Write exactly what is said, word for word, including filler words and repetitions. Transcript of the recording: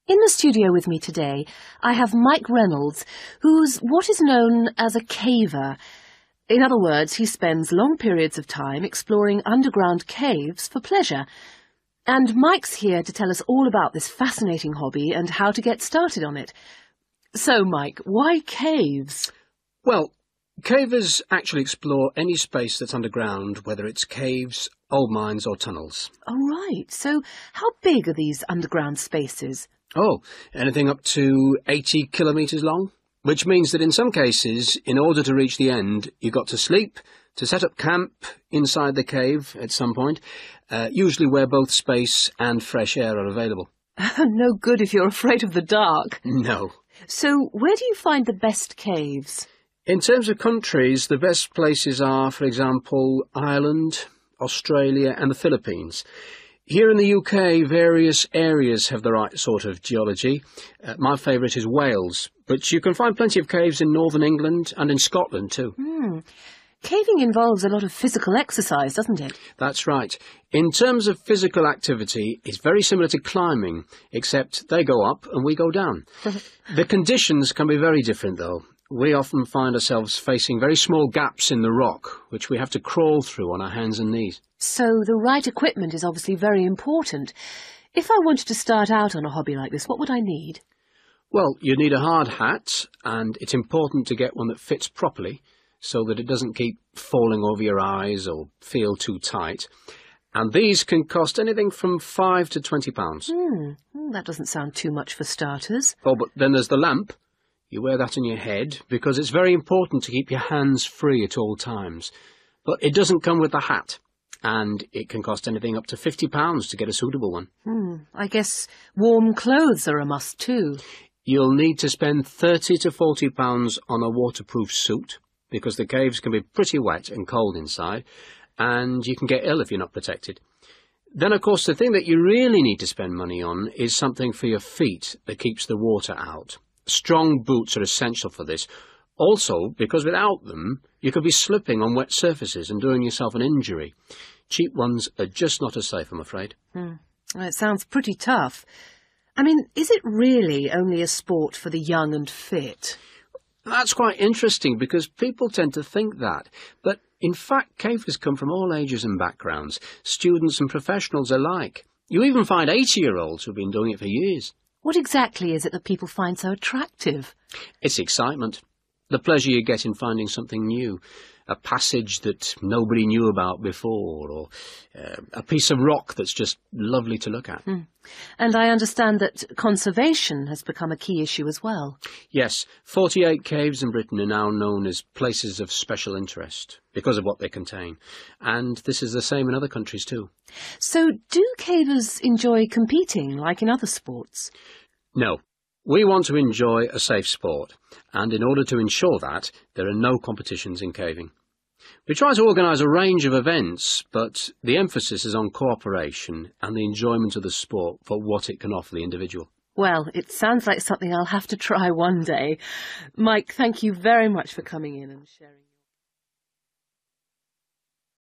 In the studio with me today, I have Mike Reynolds, who's what is known as a caver. In other words, he spends long periods of time exploring underground caves for pleasure. And Mike's here to tell us all about this fascinating hobby and how to get started on it. So, Mike, why caves? Well, cavers actually explore any space that's underground, whether it's caves, old mines or tunnels. Oh, right. So how big are these underground spaces? Oh, anything up to eighty kilometres long, which means that in some cases, in order to reach the end, you've got to sleep, to set up camp inside the cave at some point, uh, usually where both space and fresh air are available. No good if you're afraid of the dark. No. So where do you find the best caves? In terms of countries, the best places are, for example, Ireland, Australia and the Philippines. Here in the U K, various areas have the right sort of geology. Uh, my favourite is Wales, but you can find plenty of caves in northern England and in Scotland too. Hmm. Caving involves a lot of physical exercise, doesn't it? That's right. In terms of physical activity, it's very similar to climbing, except they go up and we go down. The conditions can be very different, though. We often find ourselves facing very small gaps in the rock, which we have to crawl through on our hands and knees. So the right equipment is obviously very important. If I wanted to start out on a hobby like this, what would I need? Well, you need a hard hat, and it's important to get one that fits properly, so that it doesn't keep falling over your eyes or feel too tight. And these can cost anything from five to twenty pounds. Hmm, that doesn't sound too much for starters. Oh, but then there's the lamp. You wear that on your head because it's very important to keep your hands free at all times. But it doesn't come with the hat, and it can cost anything up to fifty pounds to get a suitable one. Hmm, I guess warm clothes are a must too. You'll need to spend thirty to forty pounds on a waterproof suit, because the caves can be pretty wet and cold inside, and you can get ill if you're not protected. Then, of course, the thing that you really need to spend money on is something for your feet that keeps the water out. Strong boots are essential for this. Also, because without them, you could be slipping on wet surfaces and doing yourself an injury. Cheap ones are just not as safe, I'm afraid. Hmm. Well, it sounds pretty tough. I mean, is it really only a sport for the young and fit? That's quite interesting because people tend to think that. But in fact, cavers come from all ages and backgrounds, students and professionals alike. You even find eighty-year-olds who've been doing it for years. What exactly is it that people find so attractive? It's excitement. The pleasure you get in finding something new. A passage that nobody knew about before, or uh, a piece of rock that's just lovely to look at. Mm. And I understand that conservation has become a key issue as well. Yes, forty-eight caves in Britain are now known as places of special interest because of what they contain. And this is the same in other countries too. So do cavers enjoy competing like in other sports? No. We want to enjoy a safe sport, and in order to ensure that, there are no competitions in caving. We try to organise a range of events, but the emphasis is on cooperation and the enjoyment of the sport for what it can offer the individual. Well, it sounds like something I'll have to try one day. Mike, thank you very much for coming in and sharing.